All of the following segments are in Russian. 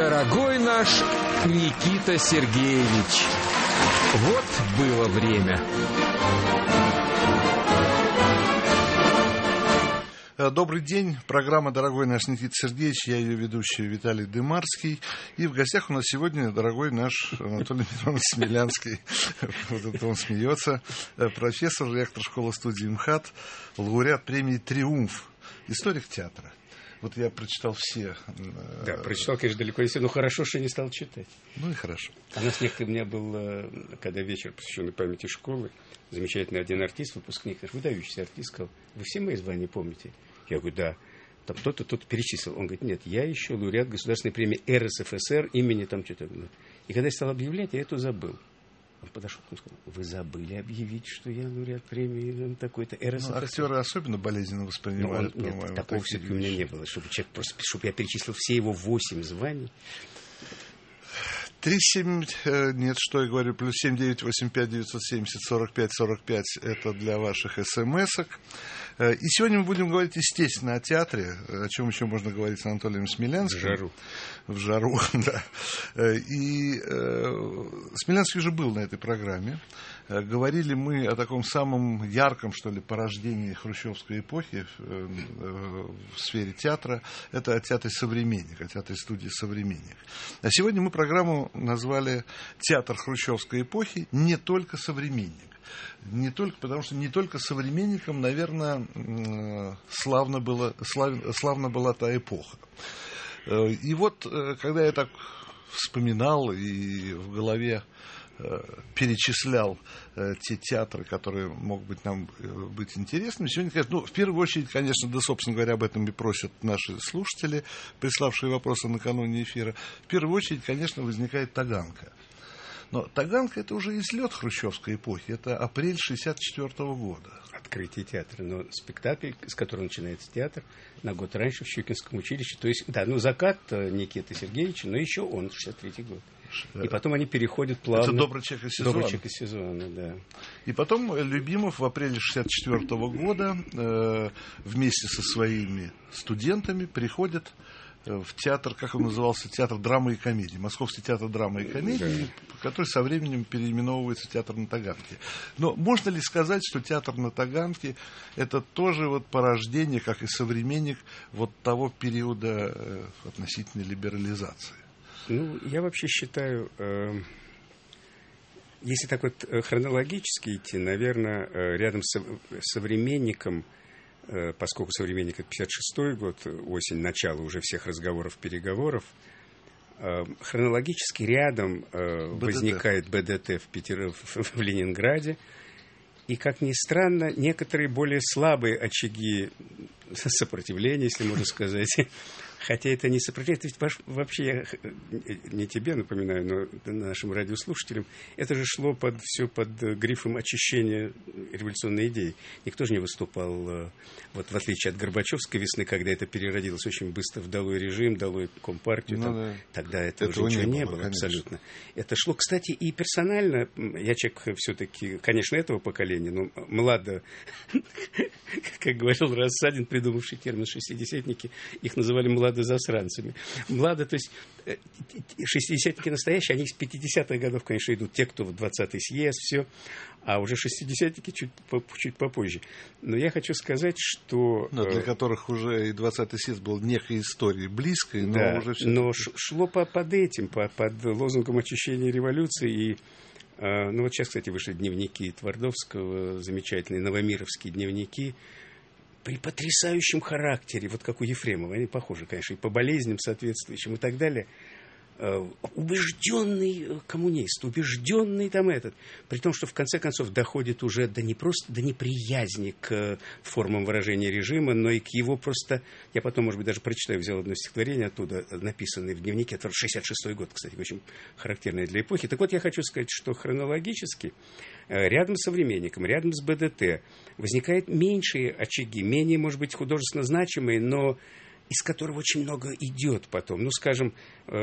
Дорогой наш Никита Сергеевич, вот было время. Добрый день. Программа «Дорогой наш Никита Сергеевич». Я ее ведущий Виталий Дымарский. И в гостях у нас сегодня дорогой наш Анатолий Миронович Смелянский. Вот это он смеется. Профессор, ректор школы-студии МХАТ, лауреат премии «Триумф», историк театра. Вот я прочитал все. Да, прочитал, конечно, далеко не все, но хорошо, что не стал читать. Ну и хорошо. У нас у меня был, когда вечер, посвященный памяти школы, замечательный один артист, выпускник, наш выдающийся артист, сказал: вы все мои звания помните? Я говорю: да. Там кто-то тут перечислил. Он говорит: нет, я еще лауреат государственной премии РСФСР имени там что-то. И когда я стал объявлять, я это забыл. Он подошел и сказал: вы забыли объявить, что я лауреат премии такой-то РСФСР. Ну, актеры особенно болезненно воспринимают, по-моему. Нет, такого все-таки у меня не было, чтобы человек просто, чтобы я перечислил все его 8 званий. 37, нет, что я говорю, плюс 7985-970-45-45, это для ваших смс-ок. И сегодня мы будем говорить, естественно, о театре, о чем еще можно говорить с Анатолием Смелянским. В жару, да. И Смелянский уже был на этой программе. Говорили мы о таком самом ярком, что ли, порождении хрущевской эпохи в сфере театра. Это о театре «Современник», о театре студии «Современник». А сегодня мы программу назвали «Театр хрущевской эпохи. Не только современник». Потому что не только современникам, наверное, славна была та эпоха. И вот, когда я так вспоминал и в голове перечислял те театры, которые могут быть нам быть интересными, сегодня, конечно, в первую очередь, конечно, да, собственно говоря, об этом и просят наши слушатели, приславшие вопросы накануне эфира. В первую очередь, конечно, возникает Таганка. Но Таганка — это уже излет хрущевской эпохи, это апрель 1964 года. Открытие театра, но спектакль, с которого начинается театр, на год раньше в Щукинском училище. То есть, да, закат Никиты Сергеевича, но еще он, 63-й год. И потом они переходят плавно. Это «Добрый человек из сезона». «Добрый человек из сезона», да. И потом Любимов в апреле 1964 года вместе со своими студентами приходит в театр, как он назывался, театр драмы и комедии, Московский театр драмы и комедии, который со временем переименовывается в театр на Таганке. Но можно ли сказать, что театр на Таганке — это тоже вот порождение, как и современник, вот того периода относительной либерализации? Ну, я вообще считаю, если так вот хронологически идти, наверное, рядом с современником, поскольку современник — это 56-й год, осень, начало уже всех разговоров, переговоров, хронологически рядом возникает БДТ в Ленинграде. И, как ни странно, некоторые более слабые очаги сопротивления, если можно сказать, хотя это не сопротивление, это ведь вообще, я не тебе напоминаю, но нашим радиослушателям, это же шло все под грифом очищения революционной идеи. Никто же не выступал, вот в отличие от Горбачевской весны, когда это переродилось очень быстро в долой режим, долой компартию, да. Тогда этого уже ничего не было абсолютно. Это шло, кстати, и персонально, я человек все-таки, конечно, этого поколения, но младо, как говорил Рассадин, придумавший термин «шестидесятники», их называли младозасранцами. Младо, то есть шестидесятники настоящие, они из 50-х годов, конечно, идут, те, кто в 20-й съезд, все, а уже шестидесятники чуть попозже. Но я хочу сказать, что... для которых уже и 20-й съезд был некой историей близкой, но да, уже... но шло под этим, под лозунгом очищения революции. И ну вот сейчас, кстати, вышли дневники Твардовского, замечательные новомировские дневники, при потрясающем характере, вот как у Ефремова, они похожи, конечно, и по болезням соответствующим и так далее. Убежденный коммунист, убежденный там этот, при том, что в конце концов доходит уже до неприязни к формам выражения режима, но и к его просто, я потом, может быть, даже прочитаю, взял одно стихотворение оттуда, написанное в дневнике, это 66-й год, кстати, очень характерное для эпохи. Так вот, я хочу сказать, что хронологически рядом с современником, рядом с БДТ возникают меньшие очаги, менее, может быть, художественно значимые, но из которого очень много идет потом. Ну, скажем,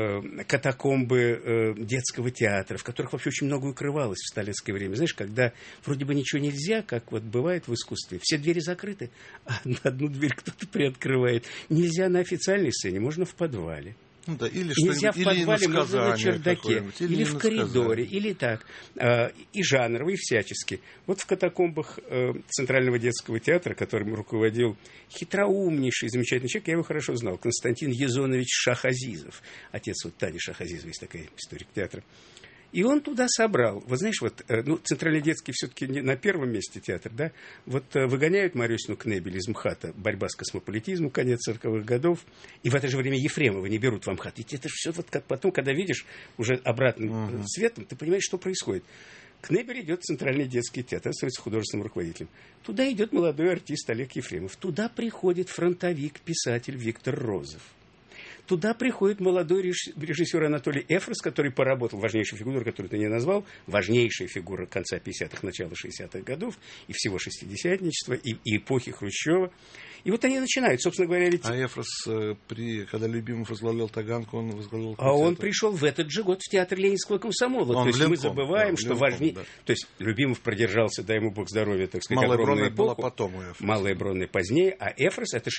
катакомбы детского театра, в которых вообще очень много укрывалось в сталинское время. Знаешь, когда вроде бы ничего нельзя, как вот бывает в искусстве, все двери закрыты, а одну дверь кто-то приоткрывает. Нельзя на официальной сцене, можно в подвале. Да, или нельзя в подвале, можно на чердаке, или в коридоре, сказание. или так. И жанрово, и всячески. Вот в катакомбах Центрального детского театра, которым руководил хитроумнейший, замечательный человек, я его хорошо знал, Константин Езонович Шахазизов, отец вот Тани Шахазизовой, есть такая историк театра. И он туда собрал. Вот знаешь, вот, Центральный детский все-таки на первом месте театр, да? Вот выгоняют Марюсину Кнебель из МХАТа, борьба с космополитизмом, конец 40-х годов, и в это же время Ефремова не берут в МХАТ. Ведь это же все вот как потом, когда видишь уже обратным светом, ты понимаешь, что происходит. Кнебель идет в Центральный детский театр, становится художественным руководителем. Туда идет молодой артист Олег Ефремов. Туда приходит фронтовик, писатель Виктор Розов. Туда приходит молодой режиссер Анатолий Эфрос, который поработал, важнейшая фигура, которую ты не назвал, важнейшая фигура конца 50-х, начала 60-х годов, и всего шестидесятничества, и эпохи Хрущева. И вот они начинают, собственно говоря, ведь... А Эфрос, когда Любимов возглавлял Таганку, он возглавлял... А он пришел в этот же год в театр Ленинского комсомола. То есть мы забываем, что важнее... Да. То есть Любимов продержался, дай ему бог здоровья, так сказать, Малая огромную Бронная была эпоху. потом у Эфроса. Малая Бронная позднее, а Эфрос, это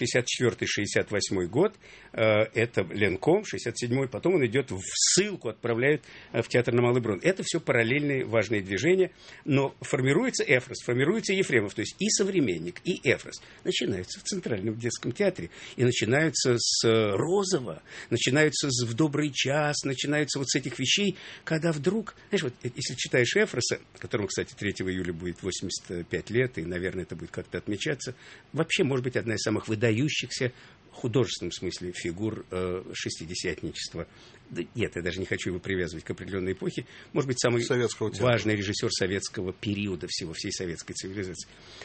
64-68 год, это Ленком, 67-й, потом он идет в ссылку, отправляют в театр на Малой Бронной. Это все параллельные важные движения, но формируется Эфрос, формируется Ефремов, то есть и современник, и Эфрос начинаются в Центральном детском театре, и начинаются с Розова, начинаются в «Добрый час», начинаются вот с этих вещей, когда вдруг, знаешь, вот если читаешь Эфроса, которому, кстати, 3 июля будет 85 лет, и, наверное, это будет как-то отмечаться, вообще, может быть, одна из самых выдающихся в художественном смысле фигур шестидесятничества. Да, нет, я даже не хочу его привязывать к определенной эпохе. Может быть, самый важный режиссер советского периода всей советской цивилизации.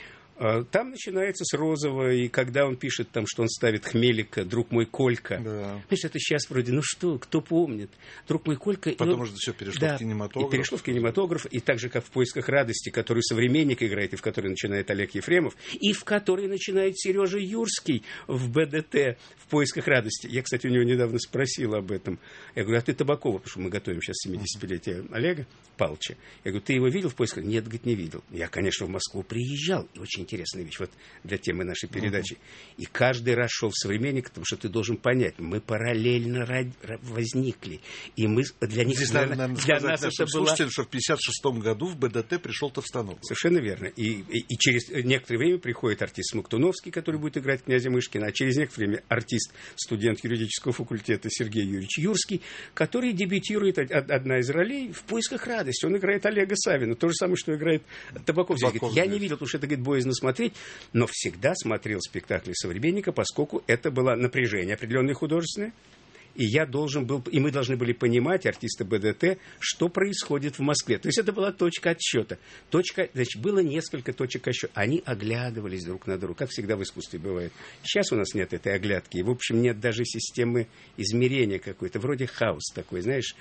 Там начинается с Розова, и когда он пишет, там, что он ставит Хмелика, «Друг мой Колька». Да. Знаешь, это сейчас вроде, ну что, кто помнит? «Друг мой Колька». Потом уже все перешло в кинематограф. И перешло в кинематограф, и так же, как в «Поисках радости», который современник играет, и в которой начинает Олег Ефремов, и в которой начинает Сережа Юрский в БДТ, в «Поисках радости». Я, кстати, у него недавно спросил об этом. Я говорю, а ты Табакова, потому что мы готовим сейчас 70-летие Олега Павловича. Я говорю, ты его видел в «Поисках»? Нет, говорит, не видел. Я, конечно, в Москву приезжал, и очень интересная вещь, вот для темы нашей передачи. И каждый раз шел в «Современник», потому что ты должен понять, мы параллельно возникли. И мы для них... Здесь, наверное, для нас это было... Слушайте, что в 1956 году в БДТ пришел Товстоногов. Совершенно верно. И через некоторое время приходит артист Смоктуновский, который будет играть князя Мышкина, а через некоторое время артист, студент юридического факультета Сергей Юрьевич Юрский, который дебютирует одна из ролей в «Поисках радости». Он играет Олега Савина. То же самое, что играет Табаков. Я не видел, потому что это, говорит, боязно смотреть, но всегда смотрел спектакли «Современника», поскольку это было напряжение определенное художественное. И мы должны были понимать, артисты БДТ, что происходит в Москве. То есть это была точка отсчета. Значит, было несколько точек отсчета. Они оглядывались друг на друга, как всегда в искусстве бывает. Сейчас у нас нет этой оглядки. И, в общем, нет даже системы измерения какой-то. Вроде хаос такой, знаешь.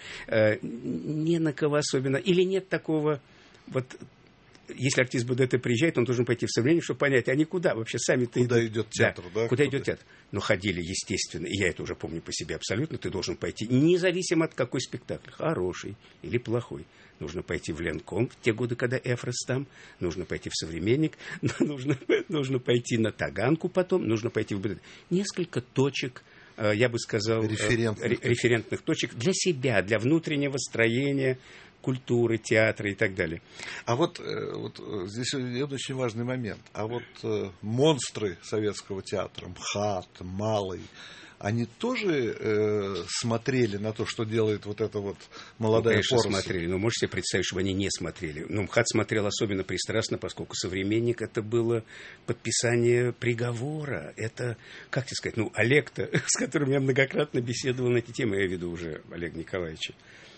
Не на кого особенно. Или нет такого... Вот, если артист БДТ приезжает, он должен пойти в «Современник», чтобы понять, они куда вообще сами-то идут. Куда идет театр, да? Куда идет театр. Но ходили, естественно, и я это уже помню по себе абсолютно, ты должен пойти, независимо от какой спектакль, хороший или плохой. Нужно пойти в Ленком в те годы, когда Эфрос там, нужно пойти в «Современник», нужно пойти на Таганку потом, нужно пойти в БДТ. Несколько точек, я бы сказал, референтных точек для себя, для внутреннего строения культуры, театра и так далее. А вот здесь очень важный момент. А вот монстры советского театра, МХАТ, Малый, они тоже смотрели на то, что делает вот эта вот молодая поросль? Конечно, поросль? смотрели. Но можете себе представить, чтобы они не смотрели. Но МХАТ смотрел особенно пристрастно, поскольку «Современник» это было подписание приговора. Это, как тебе сказать, Олег-то, с которым я многократно беседовал на эти темы, я веду уже Олега Николаевича.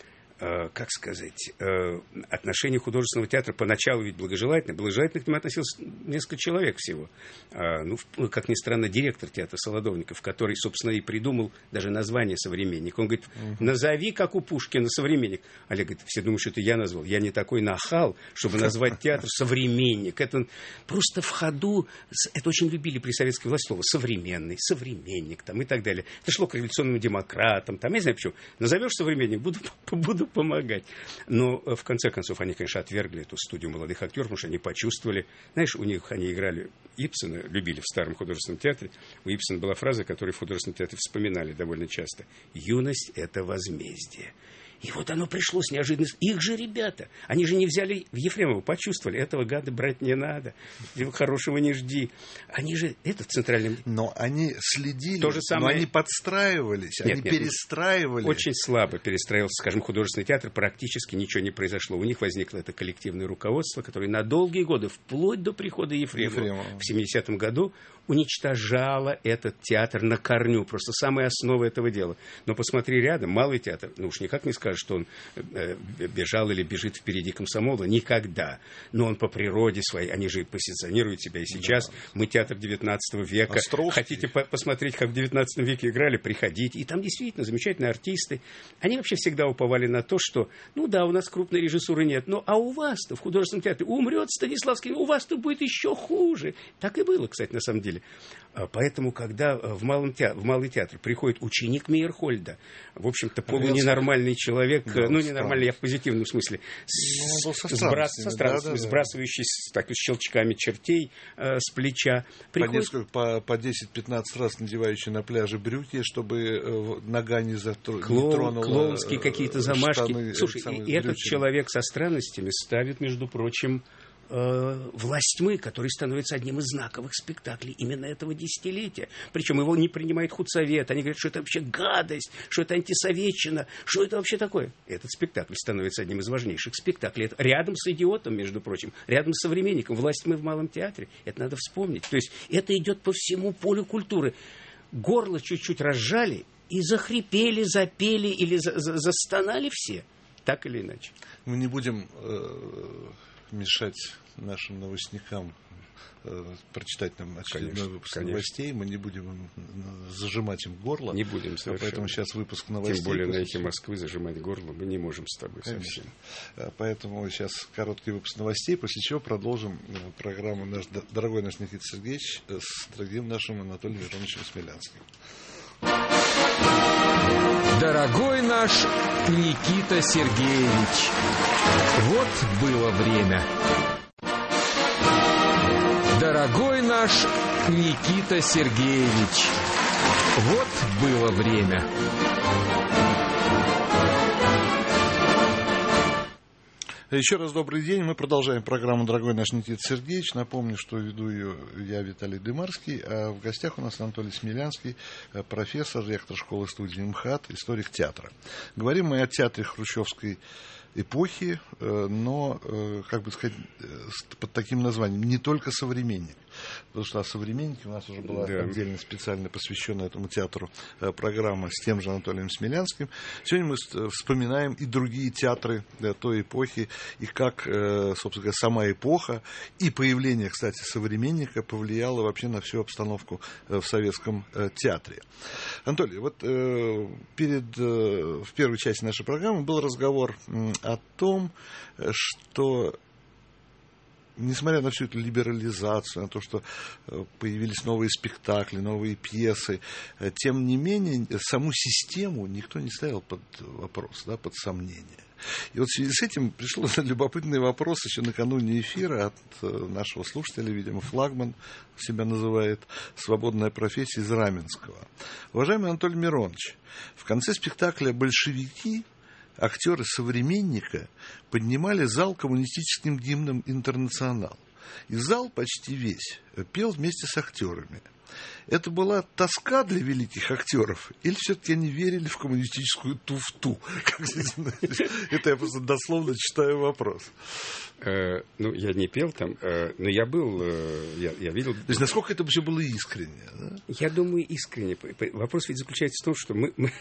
Как сказать, отношение художественного театра поначалу ведь благожелательно. Благожелательно к нему относилось несколько человек всего. Как ни странно, директор театра Солодовников, который, собственно, и придумал даже название «Современник». Он говорит, назови, как у Пушкина, «Современник». Олег говорит, все думают, что это я назвал. Я не такой нахал, чтобы назвать театр «Современник». Это просто в ходу, это очень любили при советской власти слово «современный», «современник» там, и так далее. Это шло к революционным демократам. Там, я не знаю почему. Назовешь «Современник», буду помогать. Но, в конце концов, они, конечно, отвергли эту студию молодых актеров, потому что они почувствовали... Знаешь, у них они играли Ибсена, любили в Старом художественном театре. У Ибсена была фраза, которую в художественном театре вспоминали довольно часто. «Юность – это возмездие». И вот оно пришло с неожиданностью. Их же ребята. Они же не взяли в Ефремова, почувствовали. Этого гада брать не надо. Хорошего не жди. Они же... Это центральный... Но они следили. То же самое... Но они подстраивались. Они перестраивали. Очень слабо перестраивался, скажем, художественный театр. Практически ничего не произошло. У них возникло это коллективное руководство, которое на долгие годы, вплоть до прихода Ефремова в 70-м году, уничтожало этот театр на корню. Просто самая основа этого дела. Но посмотри рядом, малый театр, ну уж никак не скажешь, что он бежал или бежит впереди комсомола. Никогда. Но он по природе своей, они же позиционируют себя и сейчас. Да. Мы театр 19 века. Островский. Хотите посмотреть, как в 19 веке играли, приходите. И там действительно замечательные артисты. Они вообще всегда уповали на то, что, ну да, у нас крупной режиссуры нет, но а у вас-то в художественном театре умрет Станиславский, у вас-то будет еще хуже. Так и было, кстати, на самом деле. Поэтому, когда в Малый театр приходит ученик Мейерхольда, в общем-то, полуненормальный человек, ненормальный, я в позитивном смысле, сбрасывающий с щелчками чертей с плеча. Приходит... По 10-15 раз надевающий на пляже брюки, чтобы нога не тронула. Клоунские какие-то замашки. Слушай, и этот человек со странностями ставит, между прочим, «Власть тьмы», который становится одним из знаковых спектаклей именно этого десятилетия. Причем его не принимает худсовет. Они говорят, что это вообще гадость, что это антисоветчина, что это вообще такое. Этот спектакль становится одним из важнейших спектаклей. Это рядом с «Идиотом», между прочим, рядом с «Современником». «Власть тьмы» в Малом театре. Это надо вспомнить. То есть это идет по всему полю культуры. Горло чуть-чуть разжали и захрипели, запели или застонали все. Так или иначе. Мы не будем... мешать нашим новостникам прочитать нам очередной выпуск новостей. Мы не будем зажимать им горло. Не будем совершенно. Поэтому сейчас выпуск новостей. Тем более на «Эхе Москвы» зажимать горло мы не можем с тобой. Конечно. Совсем. Поэтому сейчас короткий выпуск новостей, после чего продолжим программу дорогой наш Никита Сергеевич с дорогим нашим Анатолием Мироновичем Смелянским. Дорогой наш Никита Сергеевич, вот было время. Дорогой наш Никита Сергеевич, вот было время. Еще раз добрый день. Мы продолжаем программу «Дорогой наш Никита Сергеевич». Напомню, что веду ее я, Виталий Дымарский, а в гостях у нас Анатолий Смелянский, профессор, ректор школы-студии МХАТ, историк театра. Говорим мы о театре хрущевской эпохи, но, как бы сказать, под таким названием «Не только современник». Потому что о «Современнике» у нас уже была отдельно специально посвященная этому театру программа с тем же Анатолием Смелянским. Сегодня мы вспоминаем и другие театры той эпохи, и как, собственно говоря, сама эпоха и появление, кстати, «Современника» повлияло вообще на всю обстановку в советском театре. Анатолий, вот в первой части нашей программы был разговор о том, что несмотря на всю эту либерализацию, на то, что появились новые спектакли, новые пьесы, тем не менее, саму систему никто не ставил под вопрос, под сомнение. И вот в связи с этим пришел любопытный вопрос еще накануне эфира от нашего слушателя, видимо, флагман себя называет, «Свободная профессия» из Раменского. Уважаемый Анатолий Миронович, в конце спектакля «Большевики» актеры «Современника» поднимали зал коммунистическим гимном «Интернационал». И зал почти весь пел вместе с актерами. Это была тоска для великих актеров? Или все-таки они верили в коммунистическую туфту? Это я просто дословно читаю вопрос. Ну, я не пел там, но я был, я видел... То есть, насколько это все было искренне? Да? Я думаю, искренне. Вопрос ведь заключается в том, что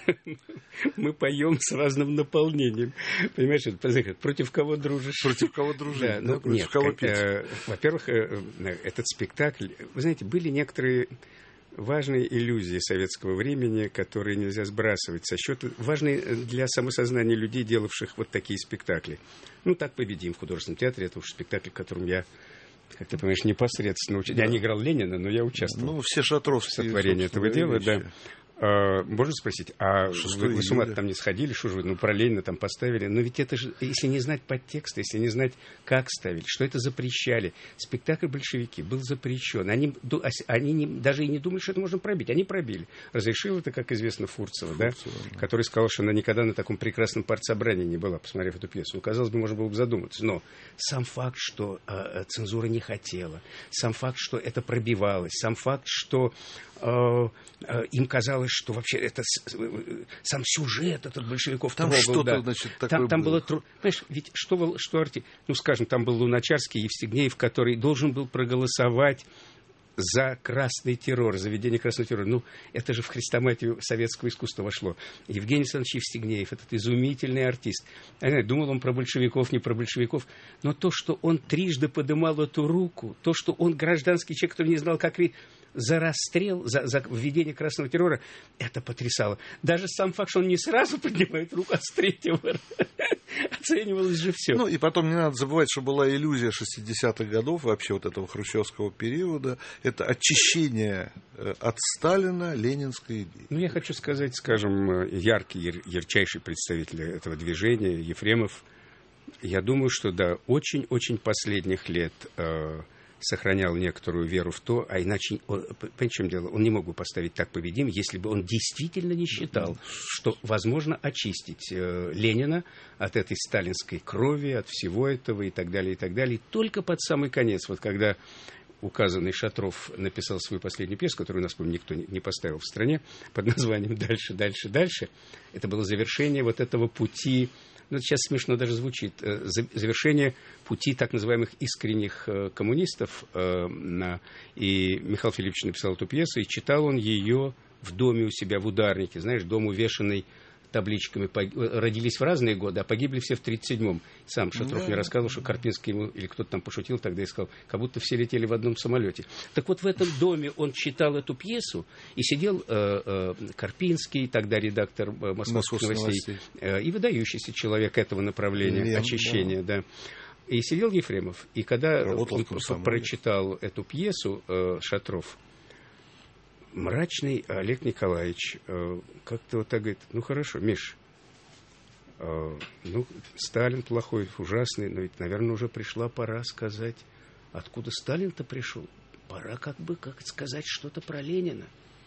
мы поем с разным наполнением. Понимаешь, против кого дружишь? Против кого дружишь, да, ну, против нет, кого петь? Во-первых, этот спектакль... Вы знаете, были некоторые важные иллюзии советского времени, которые нельзя сбрасывать со счета, важные для самосознания людей, делавших вот такие спектакли. Ну, «Так победим» в художественном театре, это уж спектакль, в котором я, как ты понимаешь, непосредственно участвовал. Я не играл Ленина, но я участвовал. Ну, все шатровские в сотворении этого дела, да. Можно спросить, а вы с ума там не сходили, что же вы, про Ленина там поставили? Но ведь это же, если не знать подтекста, если не знать, как ставили, что это запрещали. Спектакль «Большевики» был запрещен. Они даже и не думали, что это можно пробить. Они пробили. Разрешил это, как известно, Фурцева, да? Который сказал, что она никогда на таком прекрасном партсобрании не была, посмотрев эту пьесу. Ну, казалось бы, можно было бы задуматься. Но сам факт, что цензура не хотела, сам факт, что это пробивалось, сам факт, что им казалось, что вообще это сам сюжет этот большевиков там трогал. Что-то, да. значит, такое там было. Понимаешь, ведь что скажем, там был Луначарский, Евстигнеев, который должен был проголосовать за красный террор, за введение красного террора. Ну, это же в хрестоматию советского искусства вошло. Евгений Александрович Евстигнеев, этот изумительный артист. Я знаю, думал он про большевиков, не про большевиков, но то, что он трижды подымал эту руку, то, что он гражданский человек, который не знал, как за расстрел, за введение красного террора, это потрясало. Даже сам факт, что он не сразу поднимает руку, а с третьего оценивалось же все. Ну, и потом не надо забывать, что была иллюзия 60-х годов, вообще вот этого хрущевского периода. Это очищение от Сталина ленинской идеи. Ну, я хочу сказать, скажем, ярчайший представитель этого движения, Ефремов, я думаю, что до очень-очень последних лет сохранял некоторую веру в то, а иначе, понимаете, в чем дело, он не мог бы поставить «Так победим», если бы он действительно не считал, что возможно очистить Ленина от этой сталинской крови, от всего этого и так далее, и так далее. И только под самый конец, вот когда указанный Шатров написал свою последнюю пьесу, которую, у нас, по-моему, никто не поставил в стране, под названием «Дальше, дальше, дальше», это было завершение вот этого пути. Ну, сейчас смешно даже звучит. Завершение пути так называемых искренних коммунистов. И Михаил Филиппович написал эту пьесу, и читал он ее в доме у себя в Ударнике. Знаешь, дом, увешанный табличками. Родились в разные годы, а погибли все в 1937-м. Сам Шатров мне рассказывал, что Карпинский ему, или кто-то там пошутил тогда и сказал, как будто все летели в одном самолете. Так вот, в этом доме он читал эту пьесу, и сидел Карпинский, тогда редактор «Московских новостей», и выдающийся человек этого направления, очищения, да. И сидел Ефремов, и когда он прочитал эту пьесу, Шатров, мрачный Олег Николаевич как-то вот так говорит: ну хорошо, Миш, Сталин плохой, ужасный, но ведь, наверное, уже пришла пора сказать, откуда Сталин-то пришел. Пора как сказать что-то про Ленина.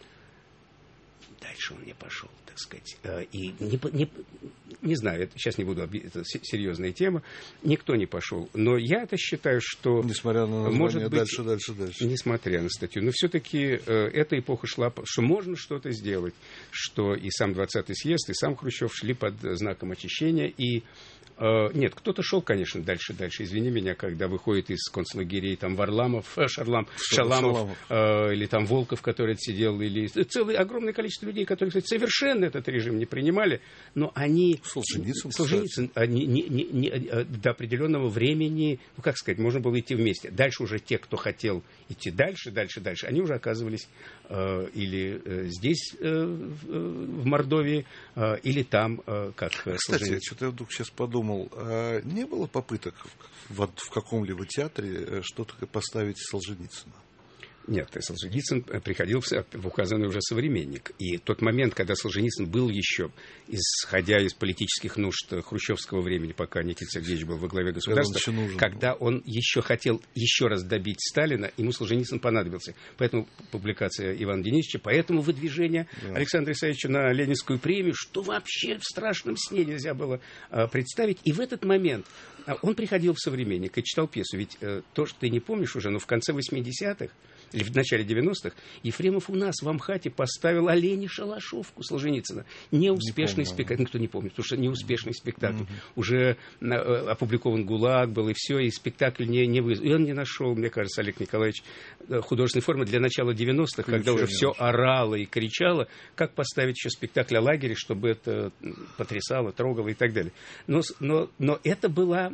Дальше он не пошел, так сказать. И не знаю, сейчас не буду, это серьезная тема, никто не пошел. Но я-то считаю, что... Несмотря на название, может быть, дальше. Несмотря на статью. Но все-таки эта эпоха шла, что можно что-то сделать, что и сам 20-й съезд, и сам Хрущев шли под знаком очищения, и нет, кто-то шел, конечно, дальше. Извини меня, когда выходит из концлагерей там Варламов, Шаламов, или там Волков, который отсидел, или целое огромное количество людей, которые, кстати, совершенно этот режим не принимали, но они... Солженицын до определенного времени, ну, как сказать, можно было идти вместе. Дальше уже те, кто хотел идти дальше, они уже оказывались или здесь, в Мордовии, или там, как Кстати, что-то я вдруг сейчас подумал, не было попыток в каком-либо театре что-то поставить Солженицына? Нет, Солженицын приходил в указанный уже современник. И тот момент, когда Солженицын был еще, исходя из политических нужд хрущевского времени, пока Никита Сергеевич был во главе государства, когда он еще хотел еще раз добить Сталина, ему Солженицын понадобился. Поэтому публикация Ивана Денисовича, поэтому выдвижение Александра Исаевича на Ленинскую премию, что вообще в страшном сне нельзя было представить. И в этот момент он приходил в современник и читал пьесу. Ведь то, что ты не помнишь уже, но в конце 80-х, или в начале 90-х, Ефремов у нас в Амхате поставил «Олени Шалашовку» Солженицына. Неуспешный спектакль. Никто не помнит, потому что неуспешный спектакль. Уже опубликован ГУЛАГ был, и все, и спектакль не вызвал. И он не нашел, мне кажется, Олег Николаевич, художественной формы для начала 90-х, когда уже все орало и кричало, как поставить еще спектакль о лагере, чтобы это потрясало, трогало и так далее. Но это была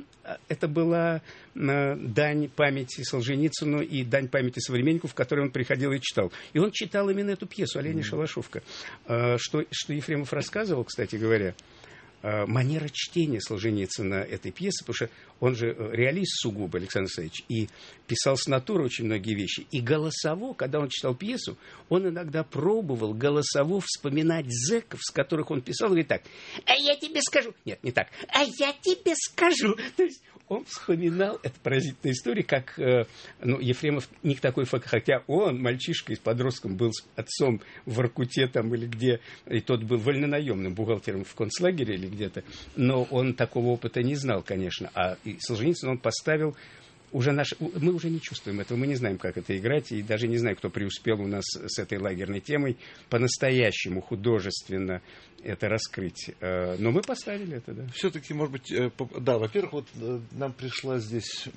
дань памяти Солженицыну и дань памяти современнику, в который он приходил и читал. И он читал именно эту пьесу «Олени Шалашовка». Что Ефремов рассказывал, кстати говоря, манера чтения Солженицына этой пьесы, потому что он же реалист сугубо, Александр Александрович, и писал с натуры очень многие вещи. И голосово, когда он читал пьесу, он иногда пробовал голосово вспоминать зэков, с которых он писал, и говорит так: «А я тебе скажу». Нет, не так. «А я тебе скажу». То есть он вспоминал, это поразительная история, как Ефремов не такой факт, хотя он, мальчишка и подростком, был с отцом в Воркуте там или где, и тот был вольнонаемным бухгалтером в концлагере или где-то, но он такого опыта не знал, конечно. А Солженицын он поставил уже мы уже не чувствуем этого, мы не знаем, как это играть, и даже не знаю, кто преуспел у нас с этой лагерной темой по-настоящему художественно это раскрыть. Но мы поставили это, да. Все-таки, может быть, да, во-первых, вот нам пришла здесь,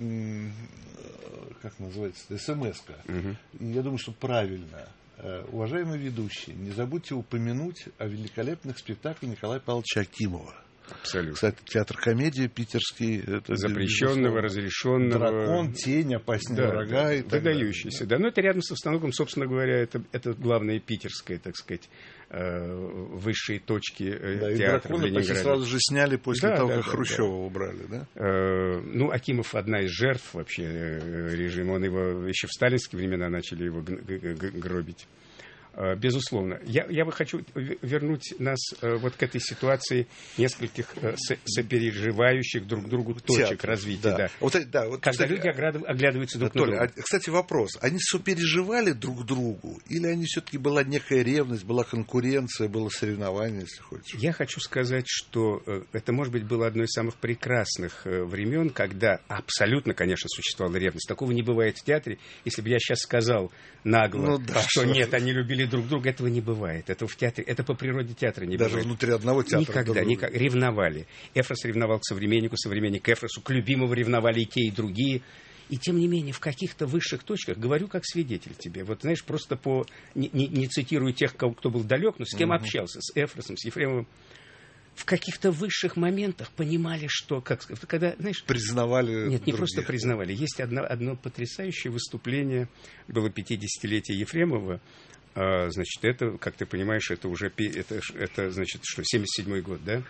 как называется, смс-ка. И я думаю, что правильно. Уважаемые ведущие, не забудьте упомянуть о великолепных спектаклях Николая Павловича Акимова. Абсолютно. Кстати, театр комедии питерский. Запрещенного, разрешенного. «Дракон», «Тень», «Опаснее врага» и так далее. Выдающийся, да. Но это рядом со Станоком, собственно говоря, это главная питерская, так сказать, высшие точки театра в Ленинграде. Почти сразу же сняли после того, как Хрущева убрали, да? Акимов одна из жертв вообще режима. Он его еще в сталинские времена начали его гробить. Безусловно. Я бы хочу вернуть нас вот к этой ситуации нескольких сопереживающих друг другу точек развития. Да. Вот, когда люди оглядываются друг на друга. Кстати, вопрос. Они сопереживали друг другу? Или они все-таки была некая ревность, была конкуренция, было соревнование, если хочешь? Я хочу сказать, что это, может быть, было одно из самых прекрасных времен, когда абсолютно, конечно, существовала ревность. Такого не бывает в театре. Если бы я сейчас сказал нагло, что нет, они любили друг друга, этого не бывает. Это в театре, это по природе театра не бывает. Даже внутри одного театра. Никогда. Ревновали. Эфрос ревновал к современнику, современник к Эфросу, к любимому ревновали и те, и другие. И тем не менее, в каких-то высших точках, говорю как свидетель тебе, вот знаешь, просто не цитирую тех, кто был далек, но с кем общался, с Эфросом, с Ефремовым, в каких-то высших моментах понимали, что, когда, знаешь... Признавали Нет, не других. просто признавали. Есть одно потрясающее выступление, было 50-летие Ефремова. Значит, это, как ты понимаешь, это уже, это значит, что, 77-й год, да?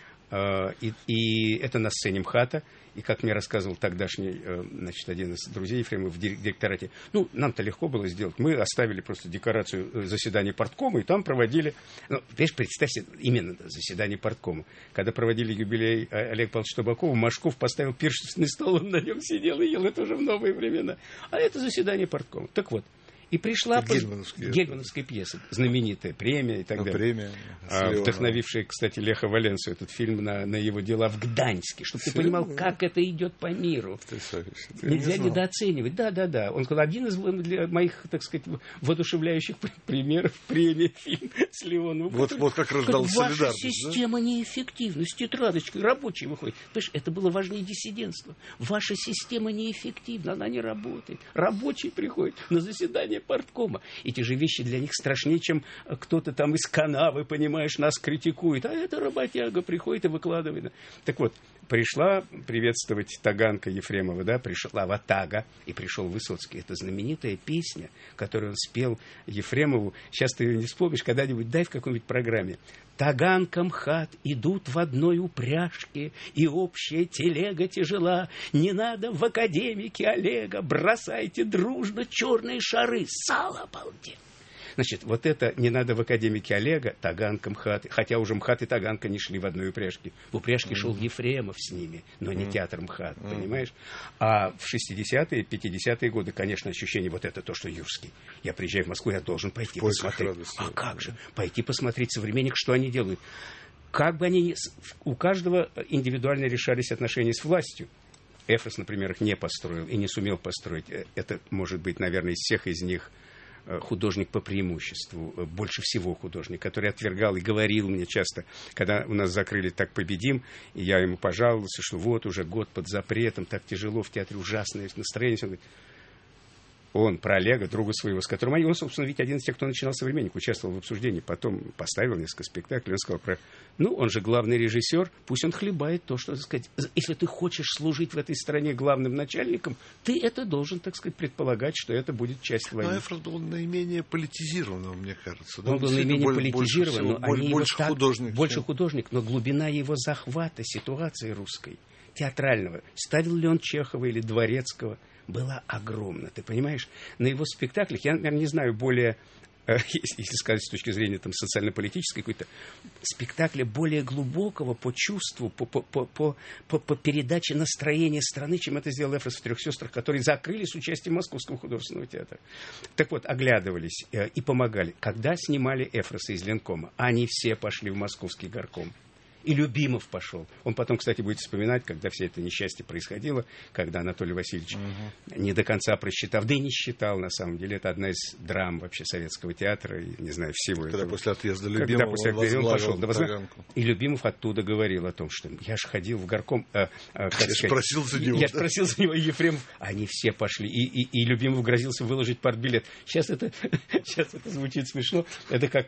И это на сцене МХАТа. И, как мне рассказывал тогдашний, значит, один из друзей Ефремова в директорате, нам-то легко было сделать. Мы оставили просто декорацию заседания парткома, и там проводили... Видишь, представь себе, именно заседание парткома. Когда проводили юбилей Олега Павловича Табакова, Машков поставил пиршественный стол, он на нем сидел и ел. Это уже в новые времена. А это заседание парткома. Так вот. И пришла гельмановская пьеса, знаменитая премия и так далее. Премия, вдохновившая, кстати, Леха Валенцу этот фильм на его дела в Гданьске, чтобы ты понимал, как это идет по миру. Нельзя недооценивать. Да. Он сказал, один из моих, так сказать, воодушевляющих примеров премии фильм с Леоновым. Вот как рождалась солидарность. Ваша система неэффективна, с тетрадочкой рабочей выходит. Понимаешь, это было важнее диссидентства. Ваша система неэффективна, она не работает. Рабочий приходит на заседание парткома. Эти же вещи для них страшнее, чем кто-то там из канавы, понимаешь, нас критикует. А это работяга приходит и выкладывает. Так вот, пришла приветствовать Таганка Ефремова, да, пришла Ватага, и пришел Высоцкий. Это знаменитая песня, которую он спел Ефремову. Сейчас ты ее не вспомнишь, когда-нибудь дай в какой-нибудь программе. Таганка МХАТ идут в одной упряжке, и общая телега тяжела. Не надо в академике Олега, бросайте дружно черные шары. Сало, обалдеть! Значит, вот это не надо в академике Олега, Таганка, МХАТ, хотя уже МХАТ и Таганка не шли в одной упряжке. В упряжке шел Ефремов с ними, но не театр МХАТ, понимаешь? А в 60-е, 50-е годы, конечно, ощущение вот это то, что Юрский. Я приезжаю в Москву, я должен пойти посмотреть. А как же? Пойти посмотреть современник, что они делают. Как бы они... У каждого индивидуально решались отношения с властью. Эфрос, например, их не построил и не сумел построить. Это, может быть, наверное, из всех из них художник по преимуществу, больше всего художник, который отвергал и говорил мне часто, когда у нас закрыли «Так победим», и я ему пожаловался, что вот уже год под запретом, так тяжело в театре, ужасное настроение. Он говорит, Он про Олега, друга своего, с которым он, собственно, ведь один из тех, кто начинал «Современник», участвовал в обсуждении, потом поставил несколько спектаклей, он сказал он же главный режиссер, пусть он хлебает то, что, так сказать, если ты хочешь служить в этой стране главным начальником, ты это должен, так сказать, предполагать, что это будет часть войны. Но Эфрос был наименее политизированным, мне кажется. Он был наименее политизирован, больше художник, но глубина его захвата ситуации русской, театрального, ставил ли он Чехова или Дворецкого, была огромна. Ты понимаешь? На его спектаклях, я, наверное, не знаю более, если сказать с точки зрения там, социально-политической какой-то, спектакля более глубокого по чувству, по передаче настроения страны, чем это сделал Эфрос в «Трех сестрах», которые закрыли с участием Московского художественного театра. Так вот, оглядывались и помогали. Когда снимали Эфроса из Ленкома, они все пошли в Московский горком. И Любимов пошел. Он потом, кстати, будет вспоминать, когда все это несчастье происходило, когда Анатолий Васильевич не до конца просчитав, да и не считал, на самом деле, это одна из драм вообще советского театра, и, не знаю, всего когда этого. После отъезда Любимова он пошел. И Любимов оттуда говорил о том, что я же ходил в горком... Я спросил за него. Я спросил за него, и Ефремов. Они все пошли. И Любимов грозился выложить партбилет. Сейчас это звучит смешно. Это как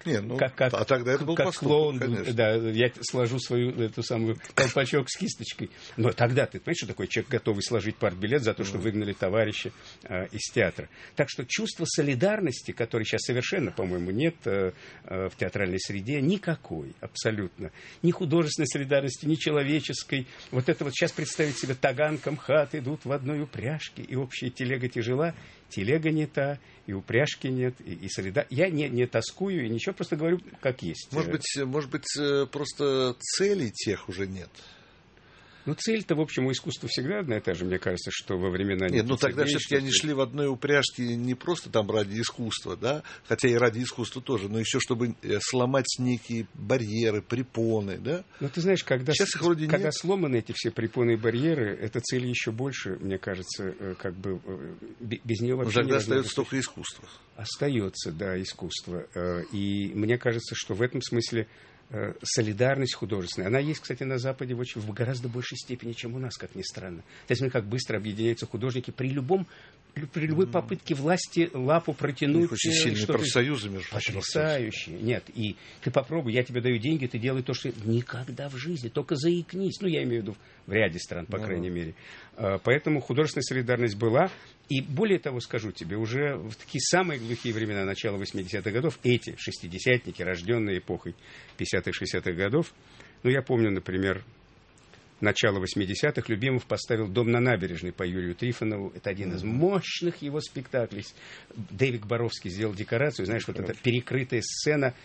клоун. Да, я сложу свою эту самую колпачок с кисточкой. Но тогда ты понимаешь, что такое человек, готовый сложить партбилет за то, что выгнали товарища из театра. Так что чувство солидарности, которое сейчас совершенно, по-моему, нет в театральной среде, никакой, абсолютно. Ни художественной солидарности, ни человеческой. Вот это вот сейчас представить себе Таганка, МХАТ идут в одной упряжке, и общая телега тяжела, телега не та, и упряжки нет, и солидарность. Я не тоскую и ничего, просто говорю, как есть. Может быть, просто целей тех уже нет. Ну, цель-то, в общем, у искусства всегда одна и та же, мне кажется, что во времена... Нет, ну тогда все-таки они шли в одной упряжке не просто там ради искусства, да, хотя и ради искусства тоже, но еще чтобы сломать некие барьеры, препоны, да. Ну, ты знаешь, когда сломаны эти все препоны и барьеры, эта цель еще больше, мне кажется, как бы без нее вообще... Но тогда остается только искусство. Остается, да, искусство. И мне кажется, что в этом смысле солидарность художественная. Она есть, кстати, на Западе в гораздо большей степени, чем у нас, как ни странно. То есть, как быстро объединяются художники при любой попытке власти лапу протянуть. Очень сильные профсоюзы, между прочим. Потрясающие. Нет, и ты попробуй, я тебе даю деньги, ты делай то, что никогда в жизни, только заикнись. Ну, я имею в виду в ряде стран, по крайней мере. Поэтому художественная солидарность была. И более того, скажу тебе, уже в такие самые глухие времена, начала 80-х годов, эти шестидесятники, рожденные эпохой 50-х, 60-х годов, ну, я помню, например, начало 80-х Любимов поставил «Дом на набережной» по Юрию Трифонову. Это один из мощных его спектаклей. Дэвид Боровский сделал декорацию. Знаешь, вот эта перекрытая сцена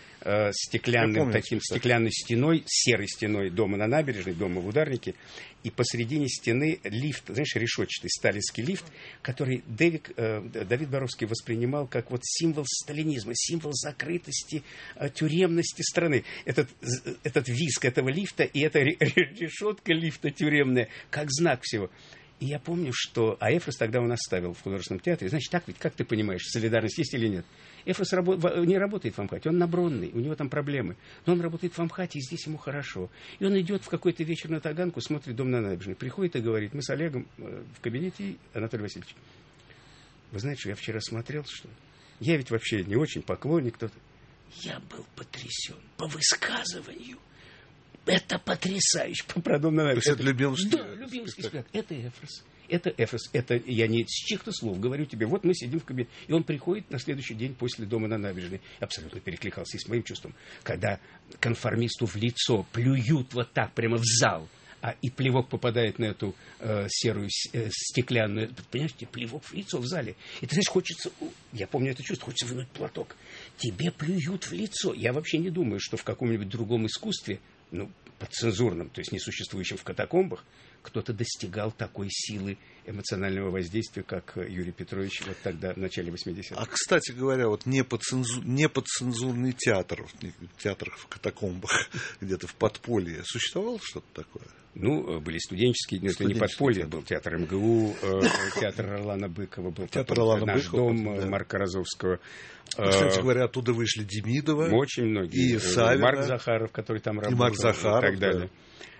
стеклянной стеной, серой стеной дома на набережной, дома в Ударнике. И посредине стены лифт, знаешь, решетчатый сталинский лифт, который Давид Боровский воспринимал как вот символ сталинизма, символ закрытости, тюремности страны. Этот визг этого лифта и эта решетка лифта тюремная, как знак всего. И я помню, что Эфрос тогда он оставил в художественном театре. Значит, так ведь, как ты понимаешь, солидарность есть или нет? Эфрос не работает в Амхате, он на Бронной, у него там проблемы. Но он работает в Амхате, и здесь ему хорошо. И он идет в какой-то вечер на Таганку, смотрит «Дом на набережной», приходит и говорит: мы с Олегом в кабинете, Анатолий Васильевич, вы знаете, что я вчера смотрел, что я ведь вообще не очень поклонник, кто-то. Я был потрясен по высказыванию. Это потрясающе. Про «Дом на набережной». Это Любимовский? Да, Любимовский спектакль. Это Эфрос. Это Эфрос. Это я не с чьих-то слов говорю тебе. Вот мы сидим в кабинете. И он приходит на следующий день после «Дома на набережной». Абсолютно перекликался и с моим чувством. Когда конформисту в лицо плюют вот так прямо в зал, и плевок попадает на эту серую стеклянную... Понимаешь, тебе плевок в лицо в зале. И ты знаешь, хочется... Я помню это чувство. Хочется вынуть платок. Тебе плюют в лицо. Я вообще не думаю, что в каком-нибудь другом искусстве, подцензурном, то есть несуществующем в катакомбах, кто-то достигал такой силы эмоционального воздействия, как Юрий Петрович вот тогда, в начале 80-х. А, кстати говоря, вот неподцензурный театр, театр в катакомбах, где-то в подполье, существовало что-то такое? Были студенческие, это не подполье, был театр МГУ, театр Орлана Быкова, был «Наш дом» Марка Розовского. Кстати говоря, оттуда вышли Демидова. Очень многие. И Савина. Марк Захаров, который там работал. И Марк Захаров, и так далее.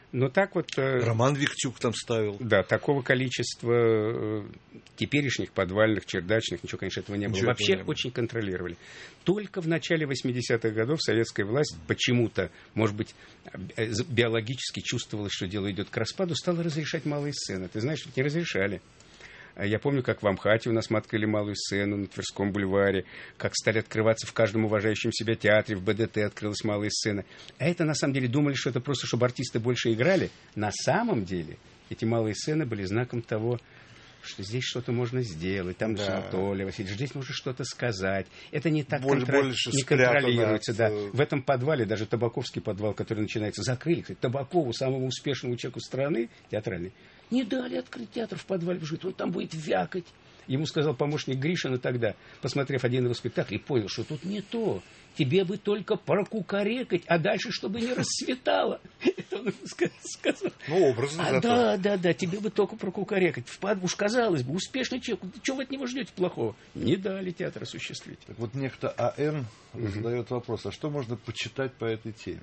Но так вот... Роман Виктюк там ставил. Да, такого количества теперешних подвальных, чердачных, ничего, конечно, этого не было. Вообще очень контролировали. Только в начале 80-х годов советская власть почему-то, может быть, биологически чувствовала, что дело идет к распаду, стала разрешать малые сцены. Ты знаешь, не разрешали. Я помню, как в Амхате у нас мы открыли малую сцену на Тверском бульваре, как стали открываться в каждом уважающем себя театре, в БДТ открылась малая сцена. А это, на самом деле, думали, что это просто, чтобы артисты больше играли. На самом деле, эти малые сцены были знаком того, что здесь что-то можно сделать, там Анатолий Васильевич, здесь можно что-то сказать. Это не так не контролируется. Да. В этом подвале, даже Табаковский подвал, который начинается, закрыли. Кстати, Табакову, самому успешному человеку страны, театральной, не дали открыть театр в подвале, потому что он там будет вякать. Ему сказал помощник Гришина тогда, посмотрев один его спектакль, и понял, что тут не то. Тебе бы только прокукарекать, а дальше, чтобы не расцветало. Это он сказал. Ну, образно. Да, тебе бы только прокукарекать. Уж казалось бы, успешный человек, чего вы от него ждете плохого? Не дали театр осуществить. Так вот некто А.Н. задает вопрос, а что можно почитать по этой теме?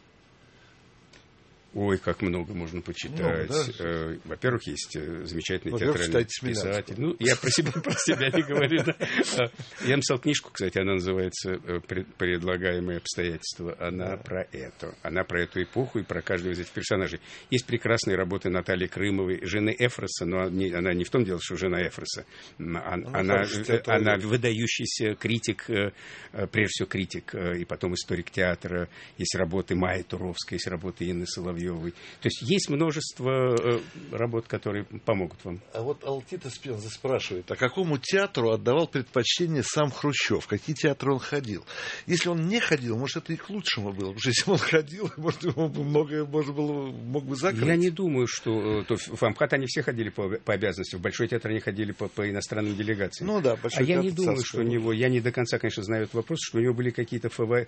Ой, как много можно почитать. Да? Во-первых, есть замечательный театральный писатель. Ну, я про себя не говорю. Да. Я написал книжку, кстати, она называется «Предлагаемые обстоятельства». Она про это. Она про эту эпоху и про каждого из этих персонажей. Есть прекрасные работы Натальи Крымовой, жены Эфроса, но она не в том дело, что жена Эфроса. Она выдающийся критик, прежде всего критик, и потом историк театра. Есть работы Майи Туровской, есть работы Инны Соловьевой. То есть есть множество работ, которые помогут вам. А вот Алтита Спенза спрашивает, а какому театру отдавал предпочтение сам Хрущев? Какие театры он ходил? Если он не ходил, может, это и к лучшему было. Потому что если он ходил, может, ему многое мог бы закрыть. Я не думаю, что в Амхат они все ходили по обязанности. В Большой театр они ходили по иностранным делегациям. Ну да, Большой театр. Я не думаю, что у него... Я не до конца, конечно, знаю этот вопрос, что у него были какие-то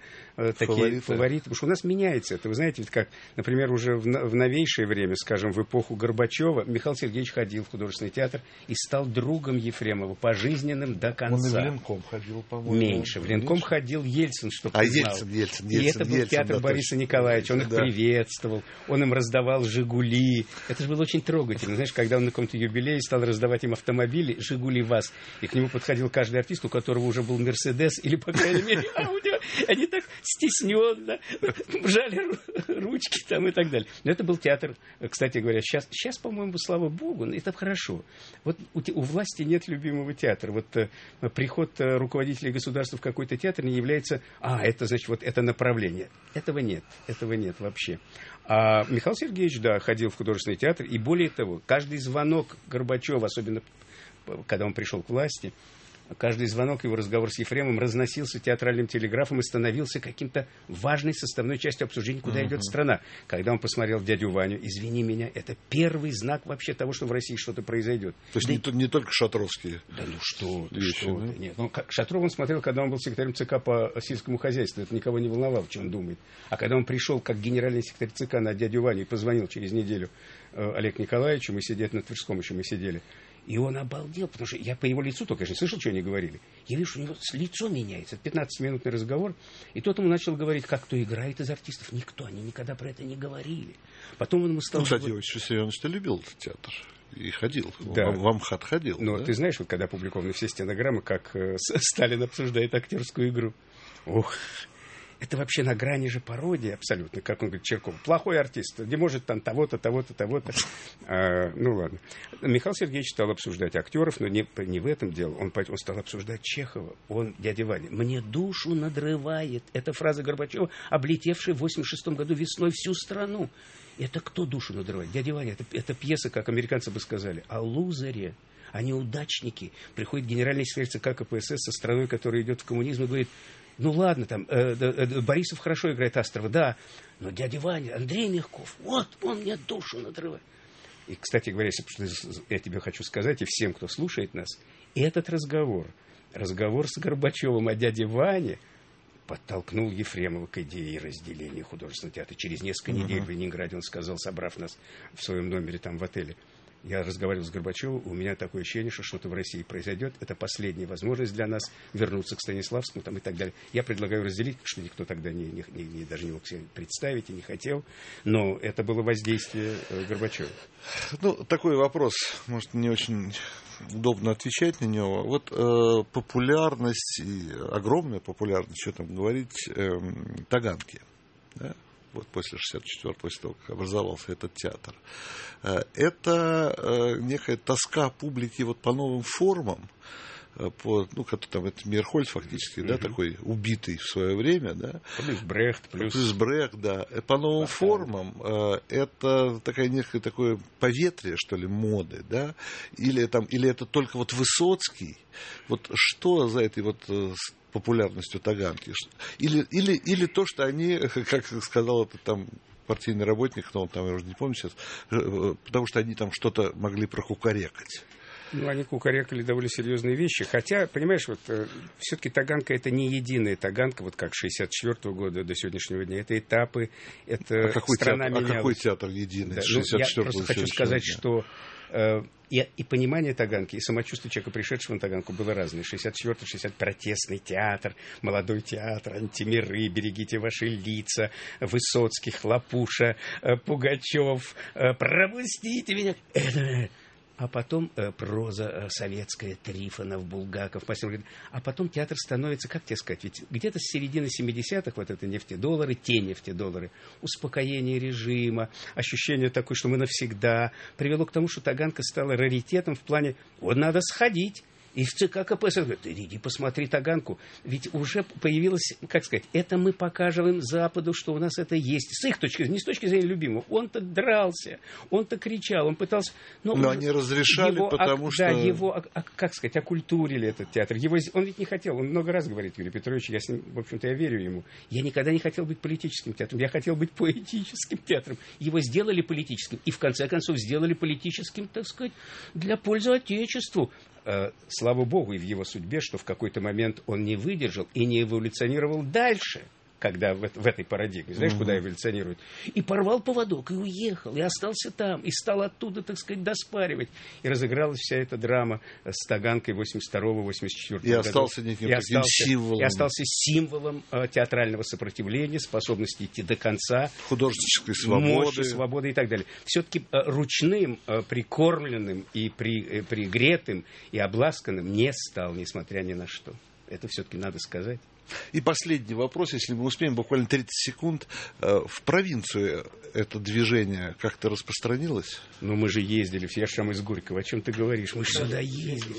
такие фавориты. Потому что у нас меняется это. Вы знаете, ведь как, например, уже в новейшее время, скажем, в эпоху Горбачева, Михаил Сергеевич ходил в художественный театр и стал другом Ефремова, пожизненным до конца. Он и в Ленком ходил, по-моему. Меньше. В Ленком ходил Ельцин, чтобы ты знал. Ельцин. И это был театр Бориса Николаевича. Он их приветствовал, он им раздавал «Жигули». Это же было очень трогательно. Знаешь, когда он на каком-то юбилее стал раздавать им автомобили «Жигули ВАЗ», и к нему подходил каждый артист, у которого уже был «Мерседес», или, по крайней мере, они так стесненно жали ручки там и так далее. Но это был театр, кстати говоря, сейчас, по-моему, слава богу, это хорошо. Вот у власти нет любимого театра. Вот приход руководителей государства в какой-то театр не является, это значит, вот это направление. Этого нет вообще. А Михаил Сергеевич, да, ходил в художественный театр, и более того, каждый звонок Горбачева, особенно когда он пришел к власти, каждый звонок, его разговор с Ефремом разносился театральным телеграфом и становился каким-то важной составной частью обсуждения, куда идет страна. Когда он посмотрел «Дядю Ваню», извини меня, это первый знак вообще того, что в России что-то произойдет. То есть не только Шатровские. Да ну что ты. Нет. Шатров он смотрел, когда он был секретарем ЦК по сельскому хозяйству. Это никого не волновало, что он думает. А когда он пришел как генеральный секретарь ЦК на «Дядю Ваню» и позвонил через неделю Олегу Николаевичу, мы сидели на Тверском еще, мы сидели. И он обалдел, потому что я по его лицу только, конечно, слышал, что они говорили. Я вижу, что у него лицо меняется. Это 15-минутный разговор. И тот ему начал говорить, как кто играет из артистов. Они никогда про это не говорили. Потом он ему стал... кстати, Иосиф Виссарионович любил этот театр. И ходил. Да. В Амхат ходил. Но ты знаешь, вот когда опубликованы все стенограммы, как Сталин обсуждает актерскую игру. Это вообще на грани же пародии абсолютно, как он говорит, Чирков. Плохой артист, не может там того-то, того-то, того-то. Ну ладно. Михаил Сергеевич стал обсуждать актеров, но не в этом дело. Он стал обсуждать Чехова. Дядя Ваня, мне душу надрывает. Это фраза Горбачева, облетевшая в 86 году весной всю страну. Это кто душу надрывает? Дядя Ваня, это пьеса, как американцы бы сказали, о лузере. о неудачники. Приходит генеральный секретарь ЦК КПСС со страной, которая идет в коммунизм, и говорит: ну ладно, там Борисов хорошо играет Астрова, да, но дядя Ваня, Андрей Мягков, вот он мне душу надрывает. И, кстати говоря, я тебе хочу сказать, и всем, кто слушает нас, этот разговор с Горбачевым о дяде Ване подтолкнул Ефремова к идее разделения художественного театра. Через несколько недель в Ленинграде он сказал, собрав нас в своем номере там в отеле: Я разговаривал с Горбачевым, у меня такое ощущение, что что-то в России произойдет. Это последняя возможность для нас вернуться к Станиславскому там, и так далее. Я предлагаю разделить, что никто тогда даже не мог себе представить и не хотел. Но это было воздействие Горбачева. Ну, такой вопрос, может, не очень удобно отвечать на него. Вот популярность, огромная популярность, что там говорить, Таганки. Да? Вот после 64-го, после того, как образовался этот театр. Это некая тоска публики вот по новым формам, который там это Мейерхольд фактически, да, такой убитый в свое время, да. Плюс Брехт, да. По новым формам это такая некое такое поветрие, что ли, моды, да, или это только вот Высоцкий. Вот что за этой вот популярностью Таганки? Или то, что они, как сказал это там партийный работник, но он там, я уже не помню сейчас, потому что они там что-то могли прокукарекать. Ну, они кукарекали довольно серьезные вещи. Хотя, понимаешь, вот все-таки Таганка — это не единая Таганка, вот как с 64-го года до сегодняшнего дня. Это этапы, это страна менялась. А какой театр единый? Да, я просто хочу сказать, что и понимание Таганки, и самочувствие человека, пришедшего на Таганку, было разное. 64-й, 60-й протестный театр, молодой театр, антимиры, берегите ваши лица, Высоцкий, Хлопуша, Пугачев, пропустите меня. А потом проза советская, Трифонов, Булгаков. А потом театр становится, как тебе сказать, ведь где-то с середины 70-х вот это нефтедоллары, те нефтедоллары, успокоение режима, ощущение такое, что мы навсегда, привело к тому, что Таганка стала раритетом в плане, вот надо сходить. И в ЦК КПСС говорят, ты иди посмотри Таганку. Ведь уже появилось, как сказать, это мы покажем Западу, что у нас это есть. С их точки зрения, не с точки зрения любимого. Он-то дрался, он-то кричал, он пытался... Но они разрешали, потому что... Да, его, как сказать, окультурили этот театр. Он ведь не хотел, он много раз говорит, Юрий Петрович, я с ним, в общем-то, я верю ему. Я никогда не хотел быть политическим театром, я хотел быть поэтическим театром. Его сделали политическим, и в конце концов сделали политическим, так сказать, для пользы Отечеству. Слава Богу, и в его судьбе, что в какой-то момент он не выдержал и не эволюционировал дальше, когда в этой парадигме, знаешь, куда эволюционирует, и порвал поводок, и уехал, и остался там, и стал оттуда, так сказать, доспаривать. И разыгралась вся эта драма с Таганкой 82-го, 84-го года. И остался неким таким символом. И остался символом театрального сопротивления, способности идти до конца. Художественной свободы. Мощи, свободы и так далее. Все-таки ручным, прикормленным и пригретым и обласканным не стал, несмотря ни на что. Это все-таки надо сказать. И последний вопрос, если мы успеем, буквально 30 секунд. В провинцию это движение как-то распространилось? Ну, мы же ездили, я же сам из Горького. О чем ты говоришь? Мы же сюда ездили.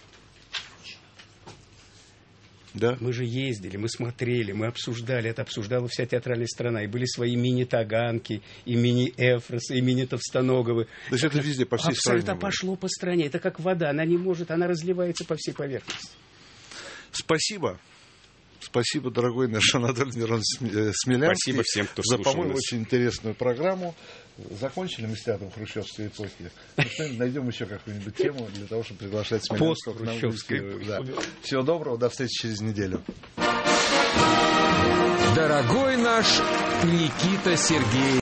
Да? Мы же ездили, мы смотрели, мы обсуждали. Это обсуждала вся театральная страна. И были свои мини-Таганки, и мини-Эфросы, и мини-Товстоноговы. То есть это везде, по всей стране? Это пошло по стране. Это как вода. Она не может, она разливается по всей поверхности. Спасибо. Спасибо, дорогой наш Анатолий Миронович Смелянский. Спасибо всем, кто слушал нас. За, по-моему, очень интересную программу. Закончили мы с театром хрущевской эпохи. Найдем еще какую-нибудь тему для того, чтобы приглашать Смелянского к нам в гости. Да. Всего доброго, до встречи через неделю. Дорогой наш Никита Сергеевич.